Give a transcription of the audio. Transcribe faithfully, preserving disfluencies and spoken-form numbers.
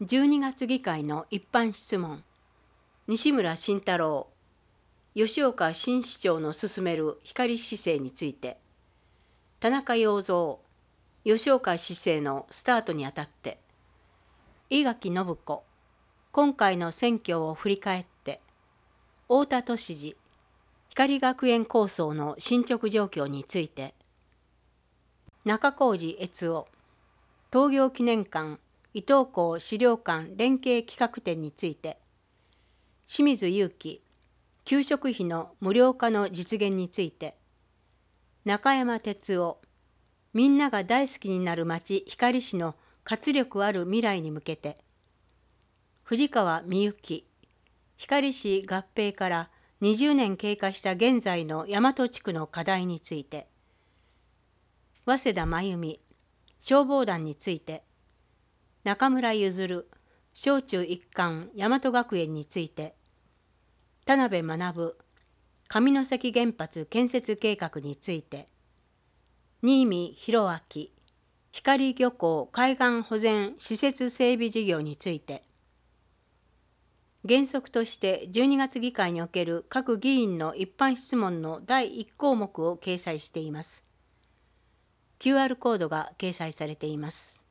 じゅうにがつ議会の一般質問。西村慎太郎、吉岡新市長の進める光市政について、田中洋三、吉岡市政のスタートにあたって、井垣信子、今回の選挙を振り返って、太田俊治、光学園構想の進捗状況について、中小路悦夫、東京記念館伊東港資料館連携企画展について、清水祐樹、給食費の無料化の実現について、中山哲夫、みんなが大好きになる町光市の活力ある未来に向けて、藤川みゆき、光市合併からにじゅうねん経過した現在の大和地区の課題について、早稲田真由美、消防団について、中村譲、小中一貫大和学園について、田辺学、上関原発建設計画について、新見博明、光漁港海岸保全施設整備事業について、原則としてじゅうにがつ議会における各議員の一般質問のだいいち項目を掲載しています。キューアール コードが掲載されています。